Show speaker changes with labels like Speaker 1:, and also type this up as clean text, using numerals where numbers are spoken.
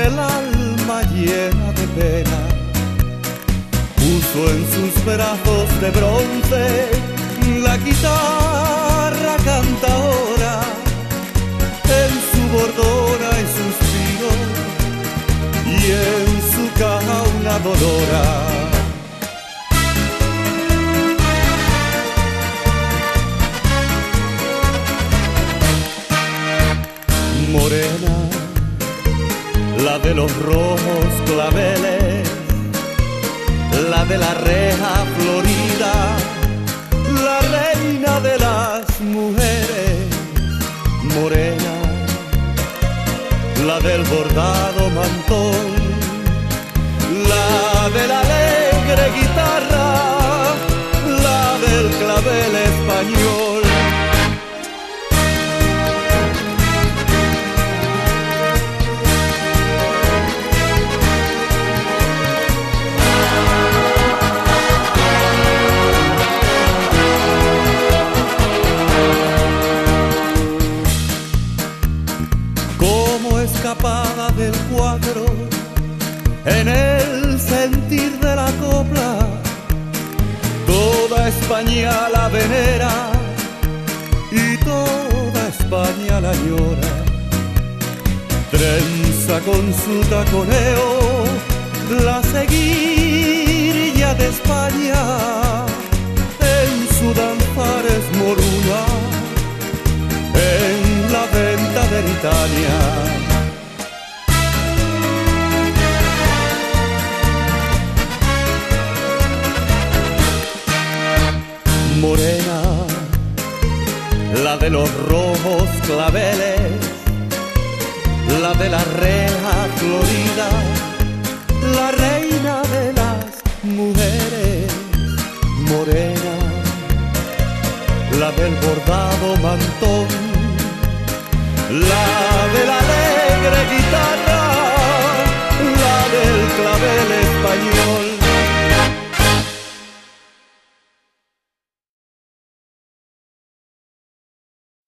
Speaker 1: el alma llena de pena, puso en sus brazos de bronce la guitarra cantadora, en su bordona y suspiro, y en su caja una dolora. Morena, la de los rojos claveles, la de la reja florida, la reina de las mujeres. Morena, la del bordado mantón, la de la alegre guitarra, la del clavel español. Escapada del cuadro, en el sentir de la copla, toda España la venera y toda España la llora. Trenza con su taconeo la seguirilla de España, en su danzar es moruna, en la venta de Italia. Morena, la de los rojos claveles, la de la reja florida, la reina de las mujeres. Morena, la del bordado mantón, la